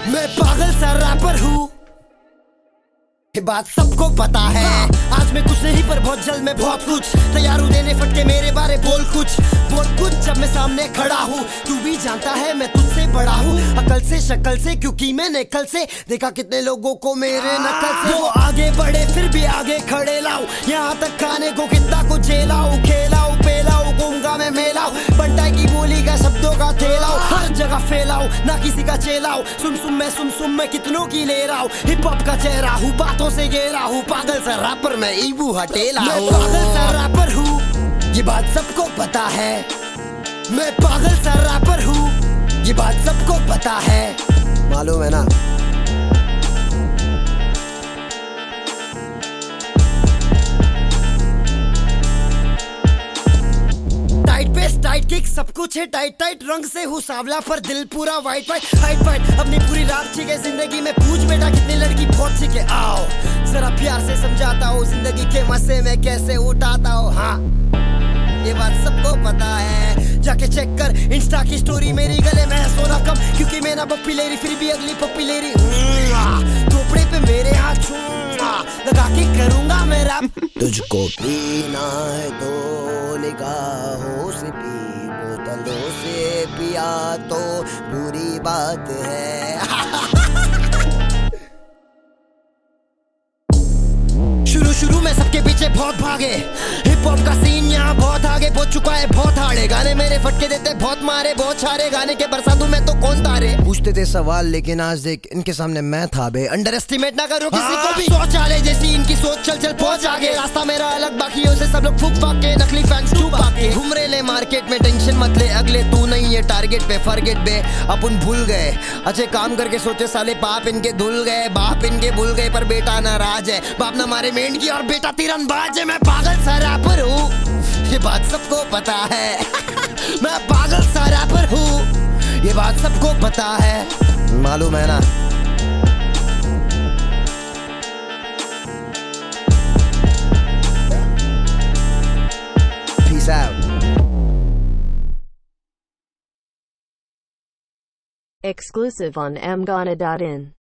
मैं पागल सा रैपर हूँ, ये बात सबको पता है। आज मैं कुछ नहीं पर बहुत जल्द मैं बहुत कुछ तैयार हूँ देने फटके मेरे बारे बोल कुछ जब मैं सामने खड़ा हूँ। तू भी जानता है मैं तुझसे बड़ा हूँ, अकल से शक्ल से, क्योंकि मैंने कल से देखा कितने लोगों को मेरे नकल से। वो आगे बढ़े फिर भी आगे खड़े लाऊं, यहाँ तक खाने को कितना को झेलाऊं, खेलाऊं पेलाऊं घूमगा मैं मेलाऊं, बंटाई की बोली का शब्दों का थेलाऊं, हर जगह फैलाऊं ना किसी का चेलाऊं। सुम मैं कितनों की ले रहा हूँ, हिप हॉप का चेहरा हूँ, बातों से घेरा हूँ, पागल सा रैपर मैं ईबू हटेला हूँ। मैं पागल सा रैपर हूँ, ये बात सबको पता है। मैं पागल सा रैपर हूँ, ये बात सबको पता है, मालूम है ना। टाइट बेस टाइट किक सब कुछ है टाइट रंग से हूँ सांवला पर दिल पूरा वाइट हाइट अपनी पूरी रात छिके जिंदगी में। पूछ बेटा कितनी लड़की बहुत छिके, आओ जरा प्यार से समझाता हूँ जिंदगी के मजे में कैसे उठाता हूँ। हाँ ये बात सबको पता है, जाके चेक कर इंस्टा की स्टोरी मेरी, गले में है सोना कम क्योंकि मैं ना पप्पी ले रही, फिर भी अगली पप्पी ले रही। थोपड़े पे मेरे हाथ लगा के करूंगा मैं रैप। तुझको पीना है तो निगाहों से पी, बोतलों से पिया तो बुरी बात है। शुरू में सबके पीछे बहुत भागे, हिप हॉप का सीन यहाँ बहुत आगे पहुंच चुका है, बहुत हार्ड गाने मेरे फटके देते बहुत मारे, बहुत सारे गाने के बरसातों में तो कौन तारे। पूछते थे सवाल लेकिन आज देख इनके सामने मैं था बे। अंडर एस्टिमेट ना करो किसी को भी, सोच आले जैसी इनकी सोच, चल पहुंच आगे। रास्ता मेरा अलग बाकियों से, सब लोग फूक फाक के नकली फैंस चुप आके घूम रहे ले मार्केट में, टेंशन मत ले अगले तू नहीं है टारगेट पे, फॉरगेट बे अपन भूल गए अच्छे काम करके सोचे साले पाप इनके धुल गए, बाप इनके भूल गए पर बेटा नाराज है, बाप ना मारे मेंढ की और बेटा तीरंदाज है। मैं पागल सा रैपर हूँ, ये बात सबको पता है। मैं पागल सा रैपर हूँ, ये बात सबको पता है, मालूम है ना। Peace out. Exclusive on mghana.in.